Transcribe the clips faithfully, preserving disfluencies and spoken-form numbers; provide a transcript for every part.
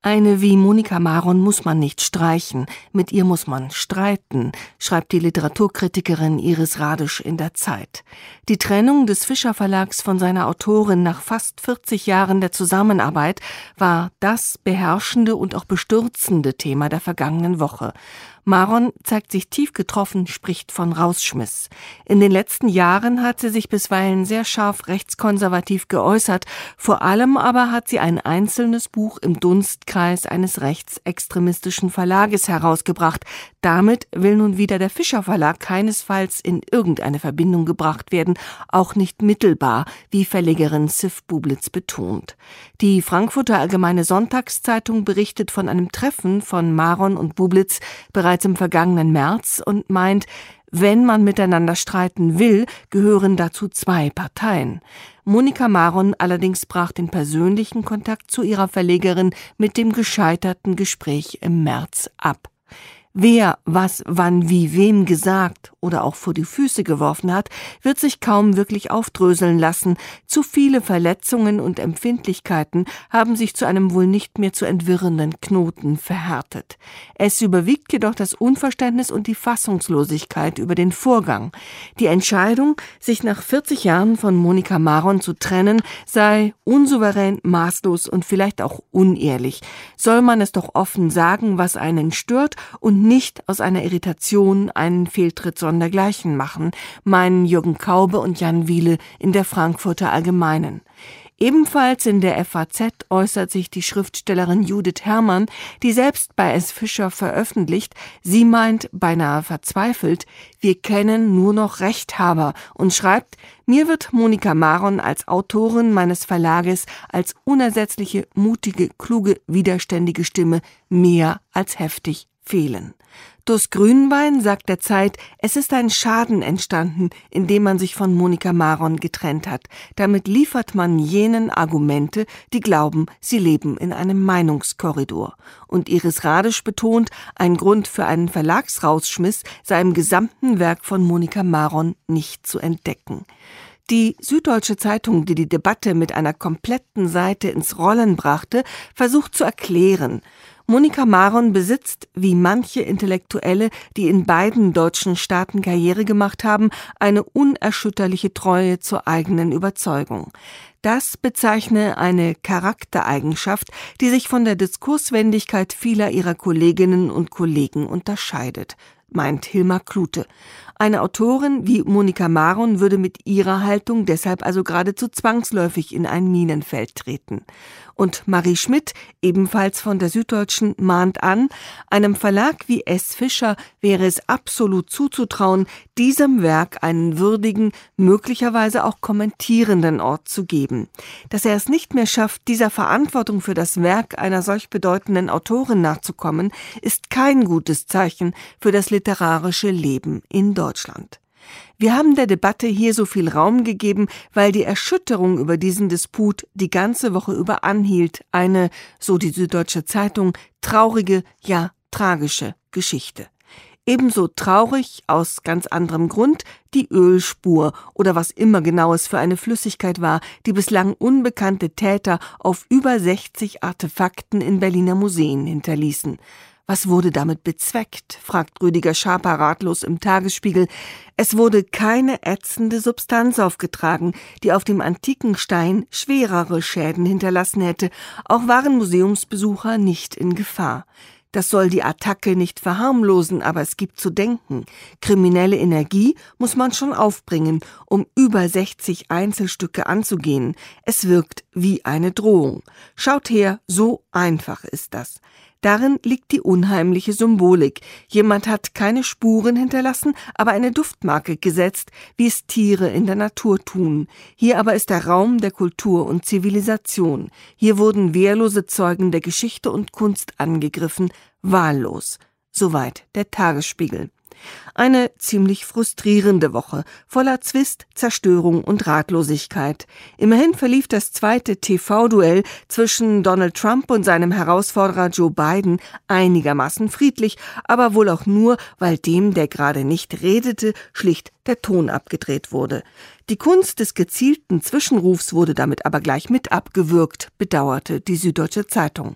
Eine wie Monika Maron muss man nicht streichen, mit ihr muss man streiten, schreibt die Literaturkritikerin Iris Radisch in der Zeit. Die Trennung des Fischer Verlags von seiner Autorin nach fast vierzig Jahren der Zusammenarbeit war das beherrschende und auch bestürzende Thema der vergangenen Woche. Maron zeigt sich tief getroffen, spricht von Rausschmiss. In den letzten Jahren hat sie sich bisweilen sehr scharf rechtskonservativ geäußert, vor allem aber hat sie ein einzelnes Buch im Dunstkreis eines rechtsextremistischen Verlages herausgebracht. Damit will nun wieder der Fischer Verlag keinesfalls in irgendeine Verbindung gebracht werden, auch nicht mittelbar, wie Verlegerin Ziff Bublitz betont. Die Frankfurter Allgemeine Sonntagszeitung berichtet von einem Treffen von Maron und Bublitz bereits im vergangenen März und meint, wenn man miteinander streiten will, gehören dazu zwei Parteien. Monika Maron allerdings brach den persönlichen Kontakt zu ihrer Verlegerin mit dem gescheiterten Gespräch im März ab. Wer was wann wie wem gesagt oder auch vor die Füße geworfen hat, wird sich kaum wirklich aufdröseln lassen. Zu viele Verletzungen und Empfindlichkeiten haben sich zu einem wohl nicht mehr zu entwirrenden Knoten verhärtet. Es überwiegt jedoch das Unverständnis und die Fassungslosigkeit über den Vorgang. Die Entscheidung, sich nach vierzig Jahren von Monika Maron zu trennen, sei unsouverän, maßlos und vielleicht auch unehrlich. Soll man es doch offen sagen, was einen stört, und nicht aus einer Irritation einen Fehltritt sondergleichen machen, meinen Jürgen Kaube und Jan Wiele in der Frankfurter Allgemeinen. Ebenfalls in der F A Z äußert sich die Schriftstellerin Judith Herrmann, die selbst bei S. Fischer veröffentlicht. Sie meint, beinahe verzweifelt, wir kennen nur noch Rechthaber und schreibt, mir wird Monika Maron als Autorin meines Verlages als unersetzliche, mutige, kluge, widerständige Stimme mehr als heftig fehlen. Durst Grünbein sagt der Zeit, es ist ein Schaden entstanden, indem man sich von Monika Maron getrennt hat. Damit liefert man jenen Argumente, die glauben, sie leben in einem Meinungskorridor. Und Iris Radisch betont, ein Grund für einen Verlagsrausschmiss sei im gesamten Werk von Monika Maron nicht zu entdecken. Die Süddeutsche Zeitung, die die Debatte mit einer kompletten Seite ins Rollen brachte, versucht zu erklären: Monika Maron besitzt, wie manche Intellektuelle, die in beiden deutschen Staaten Karriere gemacht haben, eine unerschütterliche Treue zur eigenen Überzeugung. Das bezeichne eine Charaktereigenschaft, die sich von der Diskurswendigkeit vieler ihrer Kolleginnen und Kollegen unterscheidet, meint Hilmar Klute. Eine Autorin wie Monika Maron würde mit ihrer Haltung deshalb also geradezu zwangsläufig in ein Minenfeld treten. Und Marie Schmidt, ebenfalls von der Süddeutschen, mahnt an, einem Verlag wie S. Fischer wäre es absolut zuzutrauen, diesem Werk einen würdigen, möglicherweise auch kommentierenden Ort zu geben. Dass er es nicht mehr schafft, dieser Verantwortung für das Werk einer solch bedeutenden Autorin nachzukommen, ist kein gutes Zeichen für das literarische Leben in Deutschland. Wir haben der Debatte hier so viel Raum gegeben, weil die Erschütterung über diesen Disput die ganze Woche über anhielt. Eine, so die Süddeutsche Zeitung, traurige, ja tragische Geschichte. Ebenso traurig, aus ganz anderem Grund, die Ölspur oder was immer genau es für eine Flüssigkeit war, die bislang unbekannte Täter auf über sechzig Artefakten in Berliner Museen hinterließen. Was wurde damit bezweckt, fragt Rüdiger Schaper ratlos im Tagesspiegel. Es wurde keine ätzende Substanz aufgetragen, die auf dem antiken Stein schwerere Schäden hinterlassen hätte. Auch waren Museumsbesucher nicht in Gefahr. Das soll die Attacke nicht verharmlosen, aber es gibt zu denken. Kriminelle Energie muss man schon aufbringen, um über sechzig Einzelstücke anzugehen. Es wirkt wie eine Drohung. Schaut her, so einfach ist das. Darin liegt die unheimliche Symbolik. Jemand hat keine Spuren hinterlassen, aber eine Duftmarke gesetzt, wie es Tiere in der Natur tun. Hier aber ist der Raum der Kultur und Zivilisation. Hier wurden wehrlose Zeugen der Geschichte und Kunst angegriffen, wahllos. Soweit der Tagesspiegel. Eine ziemlich frustrierende Woche, voller Zwist, Zerstörung und Ratlosigkeit. Immerhin verlief das zweite T V-Duell zwischen Donald Trump und seinem Herausforderer Joe Biden einigermaßen friedlich, aber wohl auch nur, weil dem, der gerade nicht redete, schlicht der Ton abgedreht wurde. Die Kunst des gezielten Zwischenrufs wurde damit aber gleich mit abgewürgt, bedauerte die Süddeutsche Zeitung.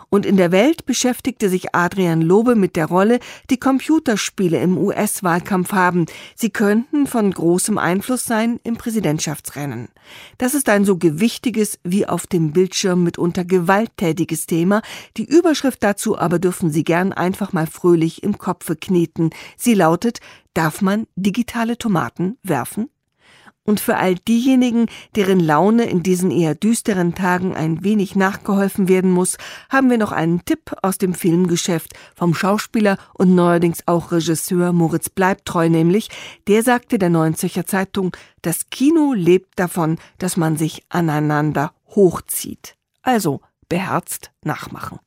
Und in der Welt beschäftigte sich Adrian Lobe mit der Rolle, die Computerspiele im U S-Wahlkampf haben. Sie könnten von großem Einfluss sein im Präsidentschaftsrennen. Das ist ein so gewichtiges wie auf dem Bildschirm mitunter gewalttätiges Thema. Die Überschrift dazu aber dürfen Sie gern einfach mal fröhlich im Kopfe kneten. Sie lautet: Darf man digitale Tomaten werfen? Und für all diejenigen, deren Laune in diesen eher düsteren Tagen ein wenig nachgeholfen werden muss, haben wir noch einen Tipp aus dem Filmgeschäft vom Schauspieler und neuerdings auch Regisseur Moritz Bleibtreu nämlich. Der sagte der Neuen Zürcher Zeitung, das Kino lebt davon, dass man sich aneinander hochzieht. Also beherzt nachmachen.